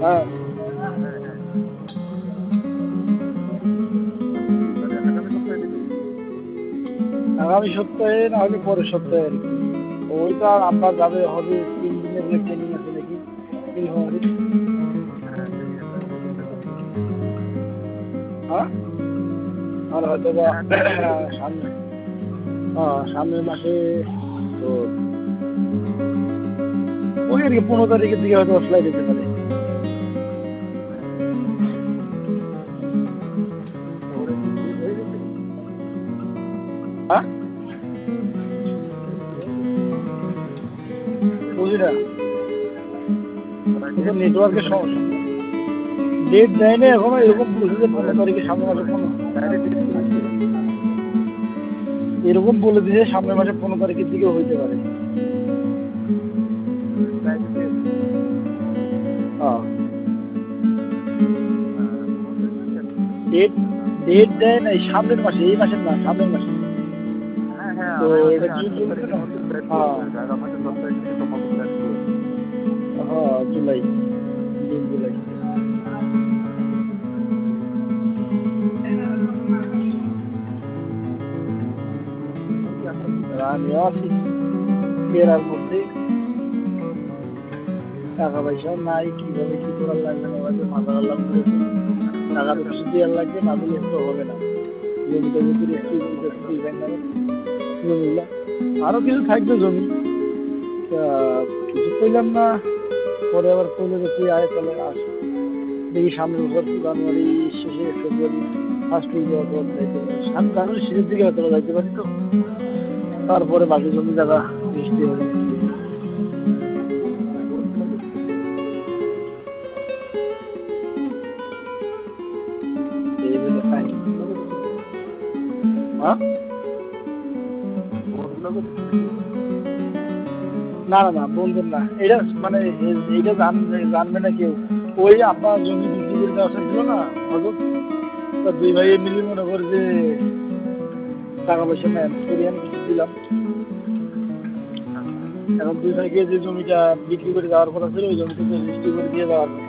হ্যাঁ, হ্যাঁ, হ্যাঁ। মানে আগামী সপ্তাহে দিবি? আগামী সপ্তাহে না হলে পরের সপ্তাহে আর কি। ওইটা আপনার যাবে হবে 3 দিনের ট্রেনিং আছে নাকি নীলফামারী। হ্যাঁ, ট্রেনিং আছে, আমি বলতে পারছি। হ্যাঁ, আর হয়তো বা হ্যাঁ, ট্রেনিং আছে তো। সামনে সামনের মাসে তো ওই আর কি 15 তারিখের দিকে হয়তো ফ্লাইট যেতে পারে। হ্যাঁ, ওরে কি ঠিক হয়ে গেছে? হ্যাঁ, ওরে কি ঠিক হয়ে গেছে? বুঝি না, ওরা ডেট ঠিক নেটওয়ার্কের করে সমস্যা। ডেট দেয় না এখনো, এরকম বলেছে যে মানে 15 তারিখে সামনের মাসে মানে 15, ডাইরেক্ট ডেট কি হয়েছে? এরকম বলে দিয়েছে সামনের মাসে 15 তারিখের দিকে হইতে পারে। ফ্লাইটের ডেট হ্যাঁ, 15 তারিখ কি আছে? ডেট ডেট দেয় নাই সামনের মাসে, এই মাসের না, সামনের মাসে। হ্যাঁ, হ্যাঁ, তো আগামী এটা মাসের জুন 8 চলছে তারিখের না। মধ্যে ফ্লাইট শুরু হ্যাঁ, হবে। আগামী মাসের 10 তারিখ থেকে সম্ভবত ফ্লাইট শুরু হবে। হ্যাঁ, জুলাই, জুন জুলাই। তুমি কি আছো? আমিও আছি পেরার মধ্যে, টাকা পয়সাও নাই, কিভাবে কি করার লাগবে না, হয়তো মাথা আল্লাহ করেছে। টাকা তো কিছু দেওয়ার লাগবে, না দিলে তো হবে না। জমিটা যদি রেস্ট্রি করতে জমিগুলা আরো কিছু থাকবে জমি, তা কিছু কইলাম না। পরে আবার কইলো যে তুই আয়, তাহলে আস, দেখি সামনের বছর জানুয়ারি শেষে ফেব্রুয়ারি ফার্স্ট উইকে অথবা যাইতে পারি, জানুয়ারি শেষের দিকে হয়তো বা যাইতে পারি। তো তারপরে বাকি জমি জায়গা বৃষ্টি হবে। বলছিল তো, এই হলো কাহিনী। বন্ধুগুলোকে দিছিলি? হ্যাঁ, বন্ধুগুলোকে দিছিলি তুই? না না না, বলবেন না এটা, মানে এইটা জানবে না কেউ। ওই আপনার জমি বিক্রি করে দেওয়া ছিল না হজর, তা দুই ভাই মিলে মনে করে যে টাকা পয়সা নেন করি, আমি কিছু দিলাম। আচ্ছা। এখন দুই ভাইকে যে জমিটা বিক্রি করে দেওয়ার কথা ছিল, ওই জমিটা রেজিস্ট্রি করে দিয়ে দেওয়ার কথা।